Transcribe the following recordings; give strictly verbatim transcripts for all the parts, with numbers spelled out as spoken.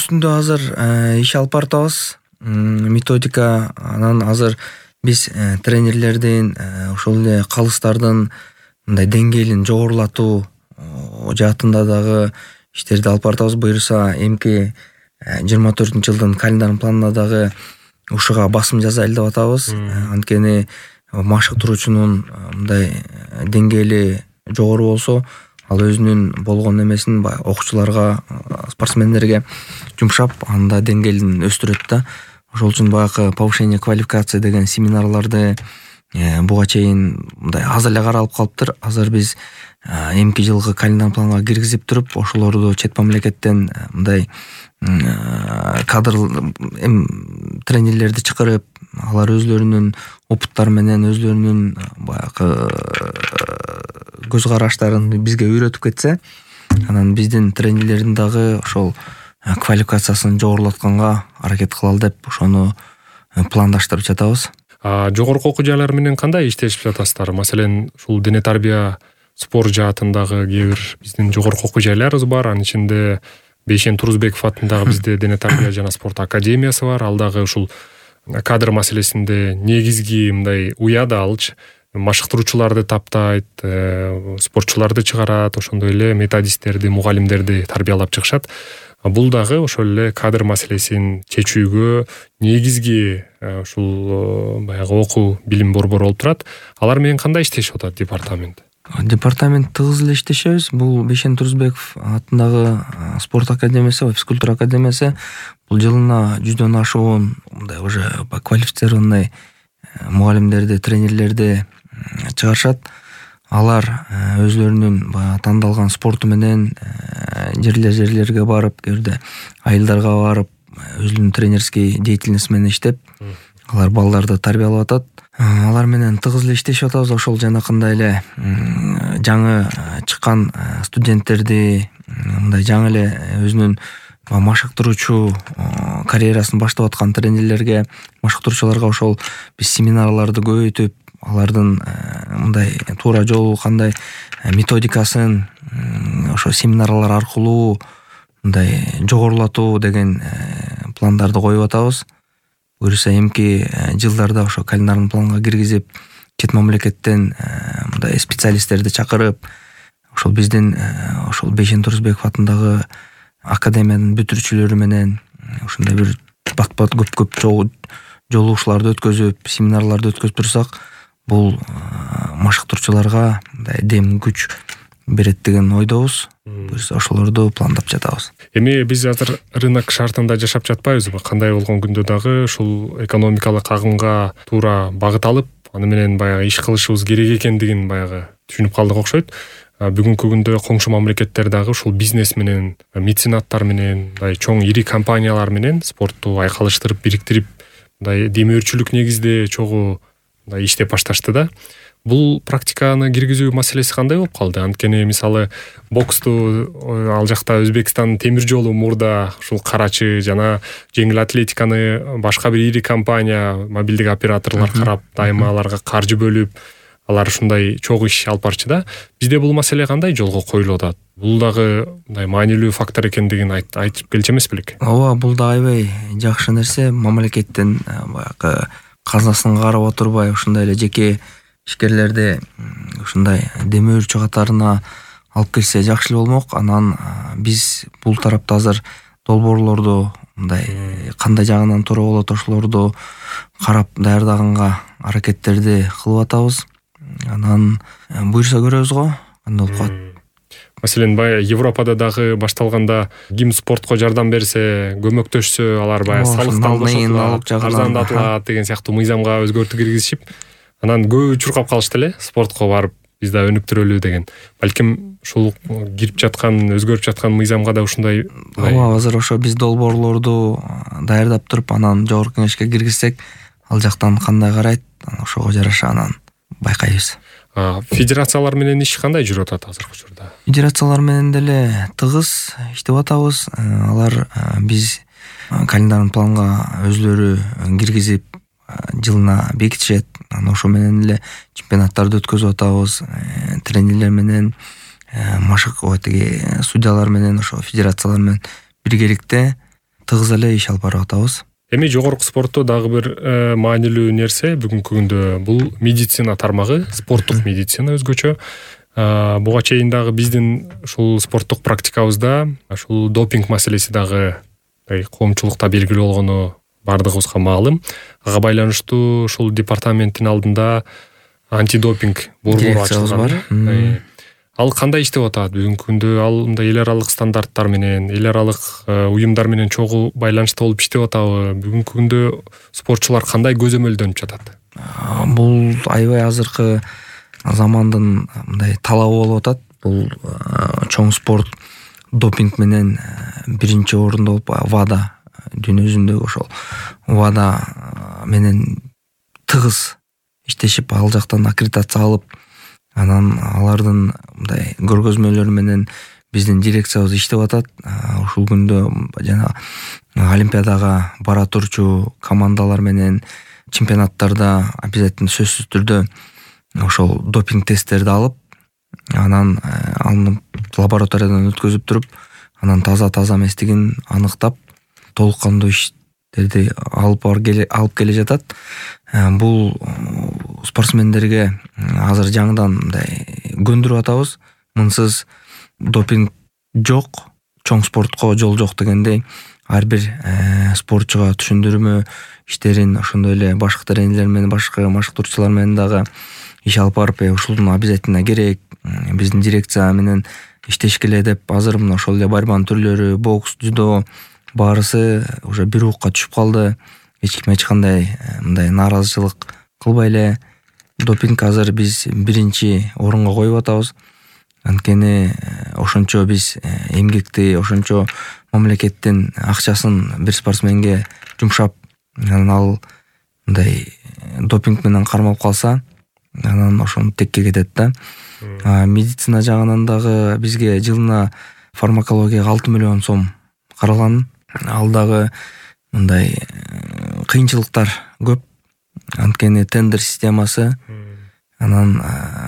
үстүндө азыр иш алып баратабыз. Методика анан азыр биз тренерлердин ошол эле калыстардын мындай деңгээлин жогорулатуу жаатында дагы иштерди алып баратабыз. Буюрса эмки жыйырма төртүнчү жылдын календарь планына дагы ушуга басым жасайлы деп атабыз. Анткени машыктыруучунун мындай деңгээли жогору болсо, ал өзүнүн болгон эмесин баягы окуучуларга, спортсмендерге жумшап, анда деңгээлин өстүрөт да. Ошол үчүн баягы повышение квалификации деген семинарларды буга чейин мындай аз эле каралып калыптыр. Азыр биз эмки жылкы календарь планга киргизип туруп, ошолорду чет мамлекеттен мындай кадр тренерлерди чакырып, алар өзлөрүнүн опыттары менен, өзлөрүнүн баягы көз караштарын бизге үйрөтүп кетсе, анан биздин тренерлердин дагы ошол квалификациясын жогорулатканга аракет кылалы деп ошону пландаштырып жатабыз. Жогорку окуу жайлар менен кандай иштешип жатасыздар? Маселен, ушул дене тарбия спорт жаатындагы кээ бир биздин жогорку окуу жайларыбыз бар. Анын ичинде Бейшен Турузбеков атындагы бизде дене тарбия жана спорт академиясы бар. Ал дагы ушул кадр маселесинде негизги мындай уяда алчы. Машыктыруучуларды таптайт, спортчуларды чыгарат, ошондой эле методисттерди, мугалимдерди тарбиялап чыгышат. Бул дагы ошол эле кадр маселесин чечүүгө негизги ушул баягы окуу билим борбору болуп турат. Алар менен кандай иштешип атат департамент? Департамент тыгыз эле иштешебиз. Бул Бейшен Турузбеков атындагы спорт академиясы, физкультура академиясы бул жылына жүздөн ашуун мындай уже квалифицированный мугалимдерди, тренерлерди чыгарышат. Алар өзлөрүнүн баягы тандалган спорту менен жерлер-жерлерге барып, кээде айылдарга барып, өзүнүн тренерский деятельность менен иштеп, алар балдарды тарбиялап атат. Алар менен тыгыз эле иштешип атабыз. Ошол жанакындай эле жаңы чыккан студенттерди, мындай жаңы эле өзүнүн машыктыруучу карьерасын баштап аткан тренерлерге, машыктыруучуларга ошол биз семинарларды көбөйтүп, алардын мындай туура жолу кандай методикасын ошо семинарлар аркылуу мындай жогорулатуу деген пландарды коюп атабыз. Буюрса эмки жылдарда ошо календарь планга киргизип, чет мамлекеттен мындай специалисттерди чакырып, ошол биздин ошол Бейшен Турузбеков атындагы академиянын бүтүрүүчүлөрү менен ушундай бир бат-бат көп-көп жолугушууларды өткөзүп, семинарларды өткөзүп турсак, бул машыктыруучуларга мындай дем күч берет деген ойдобуз. Буюрса ошолорду пландап жатабыз. Эми биз азыр рынок шартында жашап жатпайбызбы? Кандай болгон күндө дагы ушул экономикалык агымга туура багыт алып, аны менен баягы иш кылышыбыз керек экендигин баягы түшүнүп калдык окшойт. Бүгүнкү күндө коңшу мамлекеттер дагы ушул бизнес менен, меценаттар менен, мындай чоң ири компаниялар менен спортту айкалыштырып, бириктирип, мындай демөөрчүлүк негизде чогуу мындай иштеп башташты да. Бул практиканы киргизүү маселеси кандай болуп калды? Анткени мисалы боксту ал жакта Өзбекстандын темир жолу мурда ушул карачы жана жеңил атлетиканы башка бир ири компания, мобилдик операторлор карап, дайыма аларга каржы бөлүп, алар ушундай чогуу иш алып барчы да. Бизде бул маселе кандай жолго коюлуп атат? Бул дагы мындай маанилүү фактор экендигин айтып келчү эмес белек? Ооба, бул да аябай жакшы нерсе. Мамлекеттин баягы казнасын карап отурбай, ушундай эле жеке ишкерлерди ушундай демөөрчү катарына алып келсе жакшы эле болмок. Анан биз бул тарапта азыр долбоорлорду мындай кандай жагынан туура болот, ошолорду карап даярдаганга аракеттерди кылып атабыз. Анан буйрса көрөбүз го, кандай болуп калат. Маселен, бая Европада дагы башталганда ким спортко жардам берсе, көмөктөшсө, алар бая салыктан бошотулат, арзандатылат деген сыяктуу мыйзамга өзгөртүү киргизишип, анан көбү чуркап калышты эле спортко барып биз да өнүктүрөлү деген. Балким ушул кирип жаткан, өзгөрүп жаткан мыйзамга да ушундай. Ооба, азыр ошо биз долбоорлорду даярдап туруп, анан жогорку кеңешке киргизсек, ал жактан кандай карайт, ошого жараша анан байкайбыз. Федерациялар менен иш кандай жүрүп атат азыркы учурда? Федерациялар менен деле тыгыз иштеп атабыз. Алар биз календарь планга өзлөрү киргизип, жылына бекитишет. Анан ошо менен эле чемпионаттарды өткөзүп атабыз. Тренерлер менен, машык, тиги судьялар менен, ошо федерациялар менен биргеликте тыгыз эле иш алып барып атабыз. Эми жогорку спортто дагы бир маанилүү нерсе бүгүнкү күндө бул медицина тармагы, спорттук медицина өзгөчө. Буга чейин дагы биздин ушул спорттук практикабызда ушул допинг маселеси дагы коомчулукта белгилүү болгону бардыгыбызга маалым. Ага байланыштуу ушул департаменттин алдында антидопинг борбору ачылган. Ал кандай иштеп атат бүгүнкү күндө? Ал мындай эл аралык стандарттар менен, эл аралык уюмдар менен чогуу байланышта болуп иштеп атабы? Бүгүнкү күндө спортчулар кандай көзөмөлдөнүп жатат? Бул аябай азыркы замандын мындай талабы болуп атат. Бул чоң спорт допинг менен биринчи орунда болуп ВАДА дүйнө жүзүндөгү ошол ВАДА менен тыгыз иштешип, ал жактан аккредитация алып, анан алардын мындай көргөзмөлөрү менен биздин дирекциябыз иштеп атат. Ушул күндө жана олимпиадага бара турчу командалар менен чемпионаттарда обязательно сөзсүз түрдө ошол допинг тесттерди алып, анан аны лабораториядан өткөзүп туруп, анан таза-таза эместигин аныктап, толук кандуу иштерди алып алып келе жатат. Бул спортсмендерге азыр жаңыдан мындай көндүрүп атабыз. Мынсыз допинг жок, чоң спортко жол жок дегендей ар бир спортчуга түшүндүрмө иштерин ошондой эле башкы тренерлер менен, башкы машыктыруучулар менен дагы иш алып барып, ушулдун обязательно керек, биздин дирекция менен иштеш келе деп, азыр мына ошол эле борьбанын түрлөрү, бокс, дзюдо баарысы уже бир укка түшүп калды. Эч ким эч кандай мындай нааразычылык кылбай эле. Допинг азыр биз биринчи орунга коюп атабыз. Анткени ошончо биз эмгекти, ошончо мамлекеттин акчасын бир спортсменге жумшап, анан ал мындай допинг менен кармалып калса, анан ошону текке кетет да. Медицина жагынан дагы бизге жылына фармакологияга алты миллион сом каралган. Ал дагы мындай кыйынчылыктар көп. Анткени тендер системасы, анан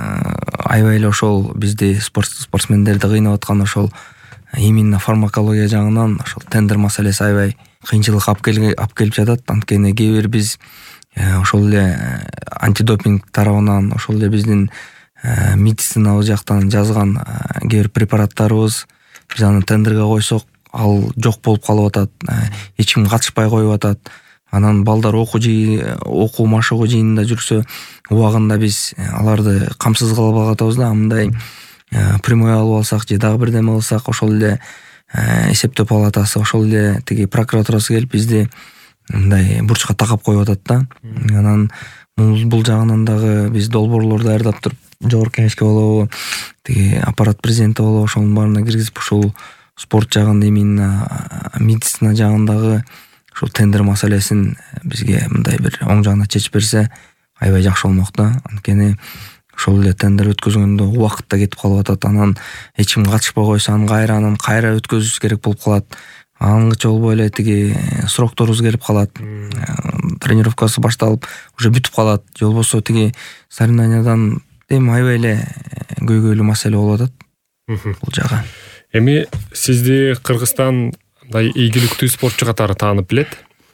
аябай эле ошол бизди спортсмендерди кыйнап аткан ошол именно фармакология жагынан ошол тендер маселеси аябай кыйынчылык алып келип жатат. Анткени кээ бир биз ошол эле антидопинг тарабынан, ошол эле биздин медицинабыз жактан жазган кээ бир препараттарыбыз, биз аны тендерге койсок, ал жок болуп калып атат, эч ким катышпай коюп атат. Анан балдар окуу жий, окуу машыгуу жыйынында жүрсө, убагында биз аларды камсыз кылып атабыз да. Мындай прямой алып алсак же дагы бирдеме алсак, ошол эле эсептөө палатасы, ошол эле тиги прокуратурасы келип бизди мындай бурчка такап коюп атат да. Анан бул жагынан дагы биз долбоорлорду даярдап туруп, жогорку кеңешке болобу, тиги аппарат президенти болобу, ошонун баарына киргизип, ушул спорт жагын, именно медицина жагындагы ушул тендер маселесин бизге мындай бир оң жагына чечип берсе, аябай жакшы болмок да. Анткени ошол эле тендер өткөзгөндө убакыт да кетип калып атат. Анан эч ким катышпай койсо, анан кайра анан кайра өткөзүш керек болуп калат. Аңгыча болбой эле тиги срокторубуз келип калат. Тренировкасы башталып, уже бүтүп калат. Же болбосо тиги соревнованиядан эми аябай эле көйгөйлүү маселе болуп атат бул жагы. Эми сизди Кыргызстан мындай ийгиликтүү спортчу катары таанып билет.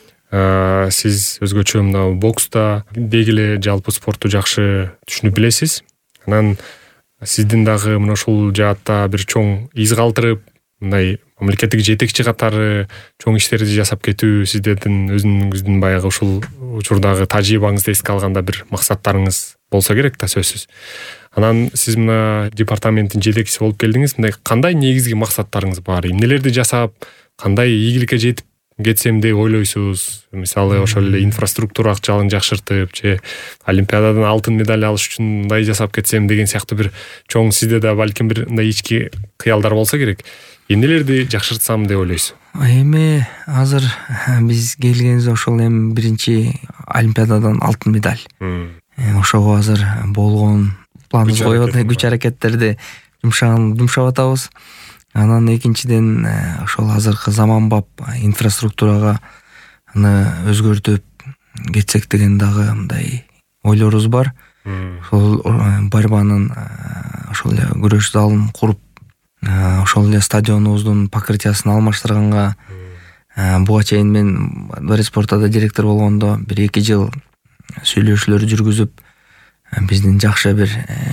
Сиз өзгөчө мына бокста деги эле жалпы спортту жакшы түшүнүп билесиз. Анан сиздин дагы мына ушул жаатта бир чоң из калтырып, мындай мамлекеттик жетекчи катары чоң иштерди жасап кетүү сиздердин өзүңүздүн баягы ушул учурдагы тажрыйбаңызды эске алганда бир максаттарыңыз болсо керек да, сөзсүз. Анан сиз мына департаменттин жетекчиси болуп келдиңиз. Мындай кандай негизги максаттарыңыз бар? Эмнелерди жасап, кандай ийгиликке жетип кетсем деп ойлойсуз? Мисалы, ошол эле инфраструктура акчалын жакшыртып, же олимпиададан алтын медаль алыш үчүн мындай жасап кетсем деген сыяктуу бир чоң сизде да балким бир мындай ички кыялдар болсо керек. Эмнелерди жакшыртсам деп ойлойсуз? Эми азыр биз келгенибизде ошол эми биринчи олимпиададан алтын медаль. Ошого азыр болгон планыбыз коюп атат, күч аракеттерди жумшап атабыз. Анан экинчиден ошол азыркы заманбап инфраструктурага аны өзгөртүп кетсек деген дагы мындай ойлорубуз бар. Ошол борьбанын ошол эле күрөш залын куруп, ошол эле стадионубуздун покрытиясын алмаштырганга буга чейин мен дворец спортада директор болгондо бир эки жыл сүйлөшүүлөр жүргүзүп биздин жакшы бир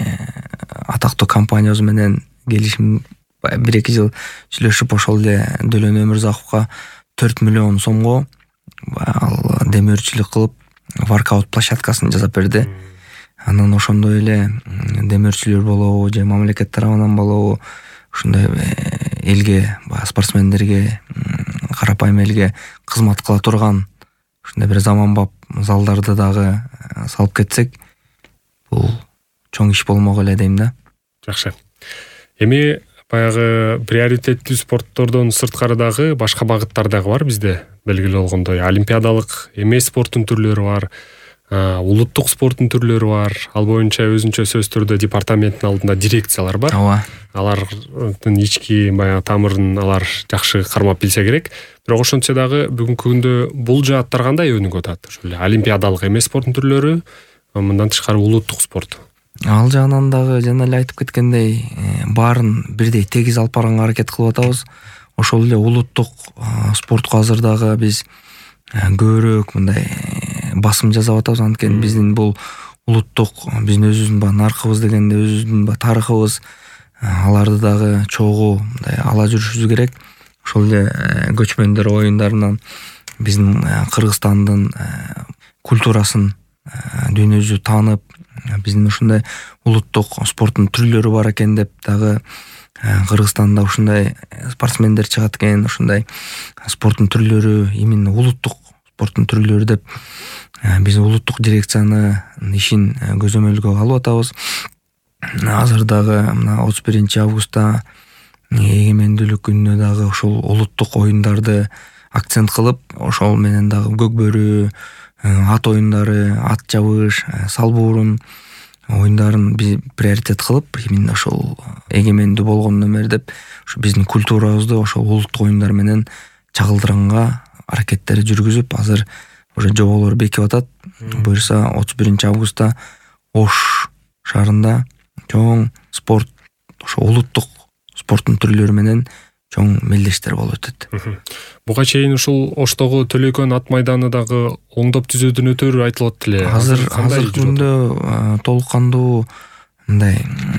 атактуу компаниябыз менен келишим бир эки жыл сүйлөшүп ошол эле Дөлөн Өмүрзаковго төрт миллион сомго ал демөөрчүлүк кылып воркаут площадкасын жасап берди. Анан ошондой эле демөөрчүлөр болобу же мамлекет тарабынан болобу ушундай элге спортсмендерге карапайым элге кызмат кыла турган ушундай бир заманбап залдарды дагы салып кетсек бул чоң иш болмок эле дейм да. Жакшы. Эми баягы приоритеттүү спорттордон сырткары дагы башка багыттар дагы бар бизде, белгилүү болгондой олимпиадалык эмес спорттун түрлөрү бар, улуттук спорттун түрлөрү бар. Ал боюнча өзүнчө сөз түрдө департаменттин алдында дирекциялар бар. Ооба. Алардын ички баягы тамырын алар жакшы кармап билсе керек. Бирок ошончо дагы бүгүнкү күндө бул жааттар кандай өнүгүп атат? Ошол олимпиадалык эмес спорттун түрлөрү, мындан тышкары улуттук спорт. Ал жагынан дагы жана эле айтып кеткендей, баарын бирдей тегиз алып барганга аракет кылып атабыз. Ошол эле улуттук спортко азыр дагы биз көбүрөөк мындай басым жасап атабыз. Анткени биздин бул улуттук, биздин өзүбүздүн ба наркыбыз дегенде өзүбүздүн ба тарыхыбыз, аларды дагы чогуу мындай ала жүрүшүбүз керек. Ошол эле көчмөндөр оюндарынан биздин Кыргызстандын культурасын дүйнө жүзү таанып, биздин ушундай улуттук спорттун түрлөрү бар экен деп дагы Кыргызстанда ушундай спортсмендер чыгат экен, ушундай спорттун түрлөрү, именно улуттук спорттун түрлөрү деп биз улуттук дирекциянын ишин көзөмөлгө алып атабыз. Азыр дагы мына отуз биринчи августта эгемендүүлүк күнүнө дагы ошол улуттук оюндарды акцент кылып, ошол менен дагы көкбөрү, ат оюндары, ат жабыш, салбуурун оюндарын биз приоритет кылып, именно ошол эгемендүү болгон номер деп ушу биздин культурабызды ошол улуттук оюндар менен чагылдыранга аракеттер жүргүзүп, азыр уже жоболор бекип атат. Буюрса отуз биринчи августта Ош шаарында чоң спорт, ошо улуттук спорттун түрлөрү менен чоң мелдештер болуп өтөт. Буга чейин ушул Оштогу Төлөкөн ат майданы дагы оңдоп түзөөдөн өтөрү айтылып эле. Азыр азыр күндө толук кандуу мындай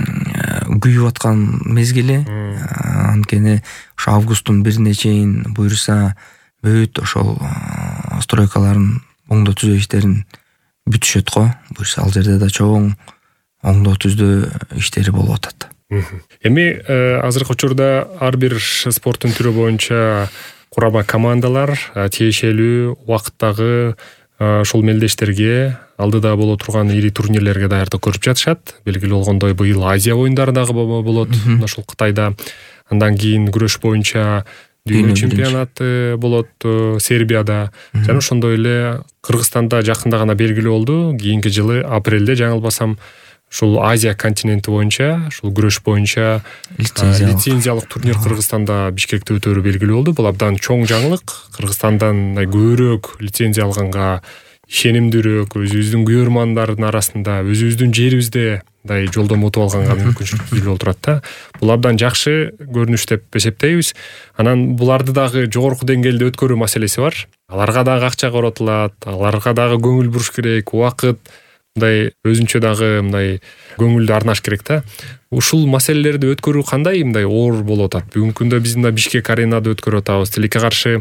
күйүп аткан мезгили. Анткени ошо августтун бирине чейин буюрса бүт ошол стройкаларын оңдоо түзөө иштерин бүтүшөт го. Буюрса ал жерде да чоң оңдоо түздөө иштери болуп атат. Эми азыркы учурда ар бир спорттун түрү боюнча курама командалар тиешелүү убакыттагы ушул мелдештерге, алдыда боло турган ири турнирлерге даярдык көрүп жатышат. Белгилүү болгондой быйыл Азия оюндары дагы болот ошол Кытайда. Андан кийин күрөш боюнча дүйнө чемпионаты болот Сербияда. Жана ошондой эле Кыргызстанда жакында гана белгилүү болду. Кийинки жылы апрелде жаңылбасам ушул Азия континенти боюнча, ушул күрөш боюнча лицензиялык турнир Кыргызстанда Бишкекте өтөрү белгилүү болду. Бул абдан чоң жаңылык. Кыргызстандан көбүрөөк лицензия алганга ишенимдүүрөөк, өзүбүздүн күйөрмандардын арасында, өзүбүздүн жерибизде мындай жолдомо утуп алганга мүмкүнчүлүк түзүлүп турат да. Бул абдан жакшы көрүнүш деп эсептейбиз. Анан буларды дагы жогорку деңгээлде өткөрүү маселеси бар. Аларга дагы акча коротулат, аларга дагы көңүл буруш керек, убакыт, мындай өзүнчө дагы мындай көңүлдү арнаш керек да. Ушул маселелерди өткөрүү кандай мындай оор болуп атат? Бүгүнкү күндө биз мына Бишкек аренада өткөрүп атабыз. Тилекке каршы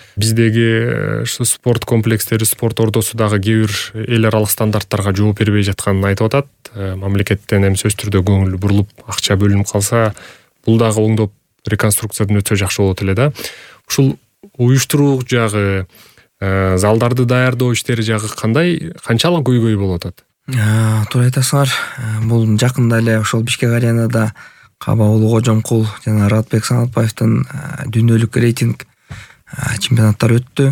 биздеги спорт комплекстери, спорт ордосу дагы кээ бир эл аралык стандарттарга жооп бербей жатканын айтып атат. Мамлекеттен эми сөз түрдө көңүл бурулуп, акча бөлүнүп калса, бул дагы оңдоп реконструкциядан өтсө жакшы болот эле да. Ушул уюштуруу жагы, залдарды даярдоо иштери жагы кандай, канчалык көйгөй болуп атат? Туура айтасыңар. Бул жакында эле ошол Бишкек аренада Кабаулы Кожомкул жана Радбек Санатбаевдин дүйнөлүк рейтинг чемпионаттары өттү.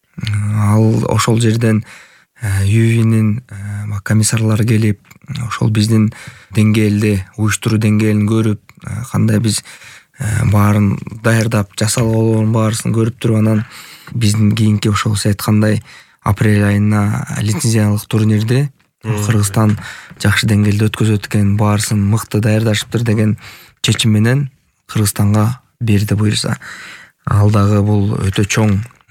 Ал ошол жерден ЮВИнин комиссарлары келип, ошол биздин деңгээлди, уюштуруу деңгээлин көрүп, кандай биз баарын даярдап жасалганын баарысын көрүп туруп, анан биздин кийинки ошол сиз айткандай апрель айына лицензиялык турнирди Кыргызстан жакшы деңгээлде өткөзөт экен, баарысын мыкты даярдашыптыр деген чечим менен Кыргызстанга берди буюрса. Ал дагы бул өтө чоң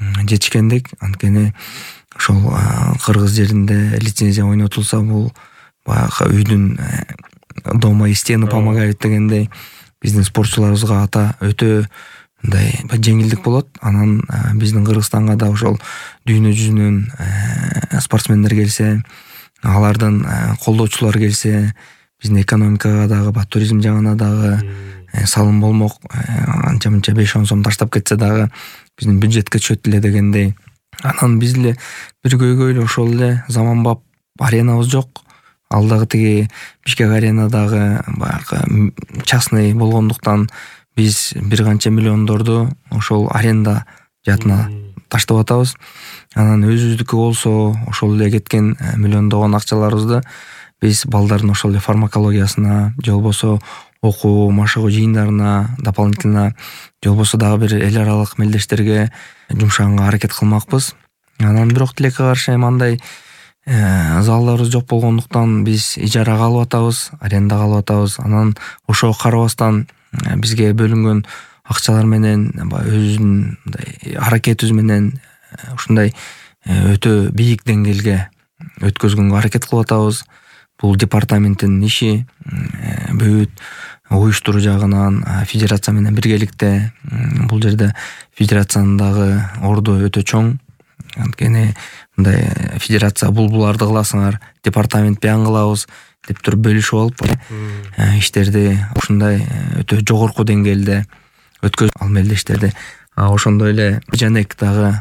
жетишкендик. Анткени ошол кыргыз жеринде лицензия ойнотулса, бул баягы үйдүн дома и стены помогают дегендей биздин спортчуларыбызга ата өтө мындай жеңилдик болот. Анан биздин Кыргызстанга да ошол дүйнө жүзүнөн спортсмендер келсе, алардын колдоочулары келсе, биздин экономикага дагы, туризм жагына дагы салым болмок. Анча мынча беш он сом таштап кетсе дагы биздин бюджетке түшөт эле дегендей. Анан биз эле бир көйгөйлүү ошол эле заманбап аренабыз жок. Ал дагы тиги Бишкек арена дагы баягы частный болгондуктан биз бир канча миллиондорду ошол аренда жаатына таштап атабыз. Анан өзүбүздүкү болсо ошол эле кеткен миллиондогон акчаларыбызды биз балдардын ошол эле фармакологиясына, же болбосо окуу, машыгуу жыйындарына дополнительно, же болбосо дагы бир эл аралык мелдештерге жумшаганга аракет кылмакпыз. Анан бирок тилекке каршы мындай залдарыбыз жок болгондуктан биз ижарага алып атабыз, арендага алып атабыз. Анан ошого карабастан бизге бөлүнгөн акчалар менен өзүнүн мындай аракетибиз менен ушундай өтө бийик деңгээлге өткөзгөнгө аракет кылып атабыз. Бул департаменттин иши. Бүт уюштуруу жагынан федерация менен биргеликте. Бул жерде федерациянын дагы орду өтө чоң. Анткени мындай федерация бул буларды кыласыңар, департамент биян кылабыз деп туруп бөлүшүп алып иштерди ушундай өтө жогорку деңгээлде өткөзүп ал мелдештерди. Ошондой эле Жанек дагы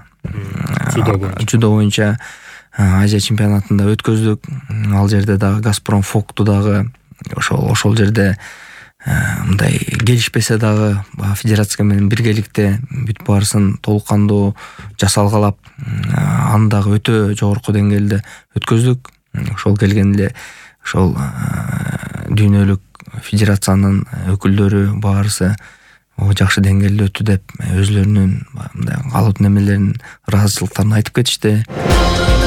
жудо боюнча Азия чемпионатында өткөздүк. Ал жерде дагы Газпром Фокту дагы ошол ошол жерде мындай келишпесе дагы федерация менен биргеликте бүт баарысын толук кандуу жасалгалап, аны дагы өтө жогорку деңгээлде өткөздүк. Ошол келген эле ошол дүйнөлүк федерациянын өкүлдөрү баарысы жакшы деңгээлде өттү деп өзлөрүнүн мындай калып немелерин, ыраазычылыктарын айтып кетишти.